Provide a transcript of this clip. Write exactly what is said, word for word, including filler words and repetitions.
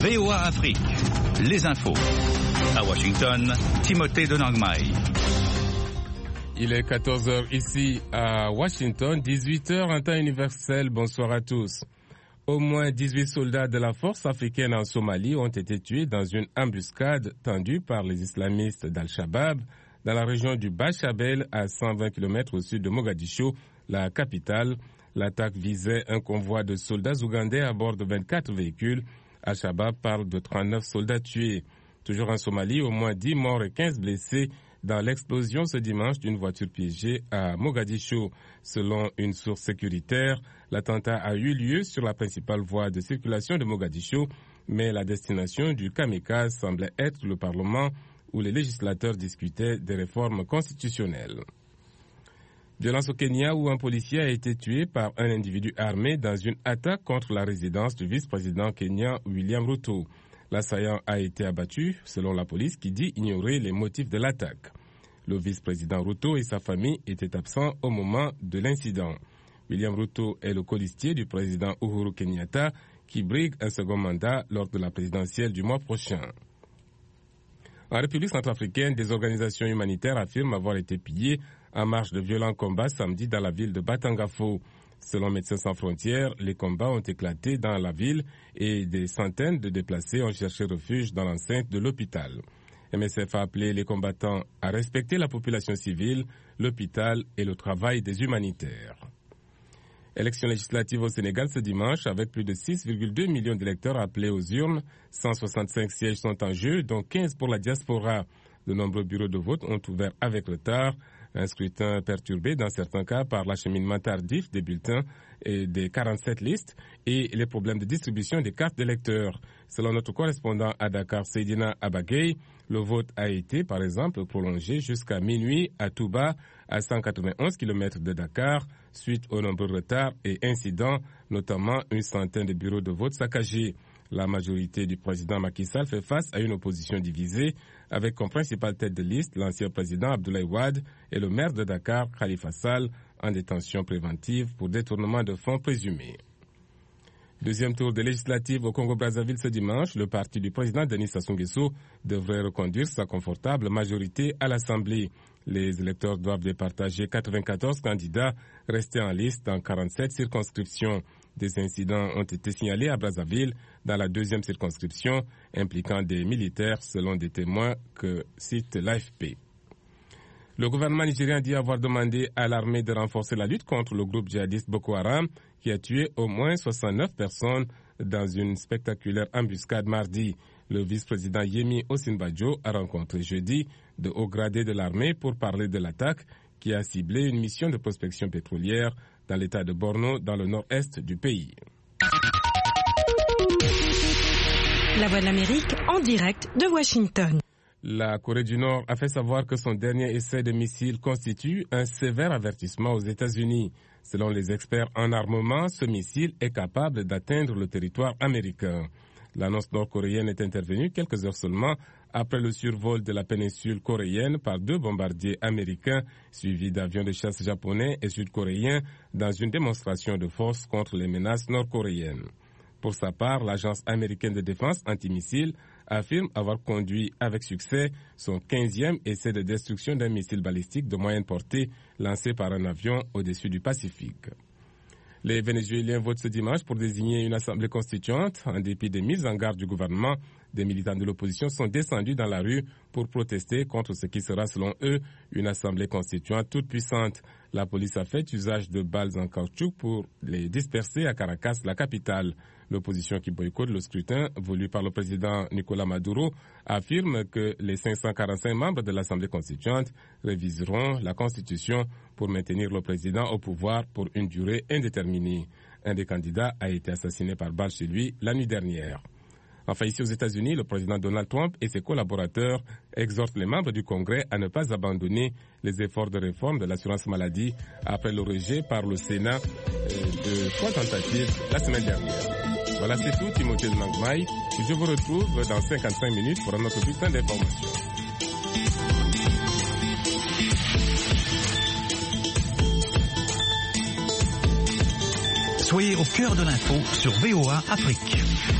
V O A Afrique, les infos. À Washington, Timothée de Nangmai. Il est quatorze heures ici à Washington, dix-huit heures en temps universel. Bonsoir à tous. Au moins dix-huit soldats de la force africaine en Somalie ont été tués dans une embuscade tendue par les islamistes d'Al-Shabaab dans la région du Bachabel à cent vingt kilomètres au sud de Mogadiscio, la capitale. L'attaque visait un convoi de soldats ougandais à bord de vingt-quatre véhicules. Al-Shabaab parle de trente-neuf soldats tués. Toujours en Somalie, au moins dix morts et quinze blessés dans l'explosion ce dimanche d'une voiture piégée à Mogadiscio. Selon une source sécuritaire, l'attentat a eu lieu sur la principale voie de circulation de Mogadiscio, mais la destination du kamikaze semblait être le Parlement où les législateurs discutaient des réformes constitutionnelles. Violence au Kenya où un policier a été tué par un individu armé dans une attaque contre la résidence du vice-président kenyan William Ruto. L'assaillant a été abattu, selon la police, qui dit ignorer les motifs de l'attaque. Le vice-président Ruto et sa famille étaient absents au moment de l'incident. William Ruto est le colistier du président Uhuru Kenyatta, qui brigue un second mandat lors de la présidentielle du mois prochain. En République centrafricaine, des organisations humanitaires affirment avoir été pillées en marge de violents combats samedi dans la ville de Batangafo. Selon Médecins sans frontières, les combats ont éclaté dans la ville et des centaines de déplacés ont cherché refuge dans l'enceinte de l'hôpital. M S F a appelé les combattants à respecter la population civile, l'hôpital et le travail des humanitaires. Élection législative au Sénégal ce dimanche avec plus de six virgule deux millions d'électeurs appelés aux urnes. cent soixante-cinq sièges sont en jeu, dont quinze pour la diaspora. De nombreux bureaux de vote ont ouvert avec retard. Un scrutin perturbé dans certains cas par l'acheminement tardif des bulletins et des quarante-sept listes et les problèmes de distribution des cartes d'électeurs. Selon notre correspondant à Dakar, Seydina Abagay, le vote a été, par exemple, prolongé jusqu'à minuit à Touba, à cent quatre-vingt-onze kilomètres de Dakar, suite aux nombreux retards et incidents, notamment une centaine de bureaux de vote saccagés. La majorité du président Macky Sall fait face à une opposition divisée, avec comme principale tête de liste l'ancien président Abdoulaye Wade et le maire de Dakar, Khalifa Sall, en détention préventive pour détournement de fonds présumés. Deuxième tour des législatives au Congo-Brazzaville ce dimanche, le parti du président Denis Sassou Nguesso devrait reconduire sa confortable majorité à l'Assemblée. Les électeurs doivent départager quatre-vingt-quatorze candidats restés en liste dans quarante-sept circonscriptions. Des incidents ont été signalés à Brazzaville dans la deuxième circonscription impliquant des militaires selon des témoins que cite l'A F P. Le gouvernement nigérien dit avoir demandé à l'armée de renforcer la lutte contre le groupe djihadiste Boko Haram qui a tué au moins soixante-neuf personnes dans une spectaculaire embuscade mardi. Le vice-président Yemi Osinbajo a rencontré jeudi de hauts gradés de l'armée pour parler de l'attaque qui a ciblé une mission de prospection pétrolière dans l'état de Borno, dans le nord-est du pays. La Voix de l'Amérique en direct de Washington. La Corée du Nord a fait savoir que son dernier essai de missile constitue un sévère avertissement aux États-Unis. Selon les experts en armement, ce missile est capable d'atteindre le territoire américain. L'annonce nord-coréenne est intervenue quelques heures seulement après le survol de la péninsule coréenne par deux bombardiers américains suivis d'avions de chasse japonais et sud-coréens dans une démonstration de force contre les menaces nord-coréennes. Pour sa part, l'agence américaine de défense antimissile affirme avoir conduit avec succès son quinzième essai de destruction d'un missile balistique de moyenne portée lancé par un avion au-dessus du Pacifique. Les Vénézuéliens votent ce dimanche pour désigner une assemblée constituante. En dépit des mises en garde du gouvernement, des militants de l'opposition sont descendus dans la rue pour protester contre ce qui sera, selon eux, une assemblée constituante toute puissante. La police a fait usage de balles en caoutchouc pour les disperser à Caracas, la capitale. L'opposition qui boycotte le scrutin voulu par le président Nicolás Maduro affirme que les cinq cent quarante-cinq membres de l'Assemblée constituante réviseront la Constitution pour maintenir le président au pouvoir pour une durée indéterminée. Un des candidats a été assassiné par balle chez lui la nuit dernière. Enfin, ici aux États-Unis, le président Donald Trump et ses collaborateurs exhortent les membres du Congrès à ne pas abandonner les efforts de réforme de l'assurance maladie après le rejet par le Sénat de trois tentatives la semaine dernière. Voilà, c'est tout, Timothée de Nangmai. Je vous retrouve dans cinquante-cinq minutes pour un autre bulletin d'information. Soyez au cœur de l'info sur V O A Afrique.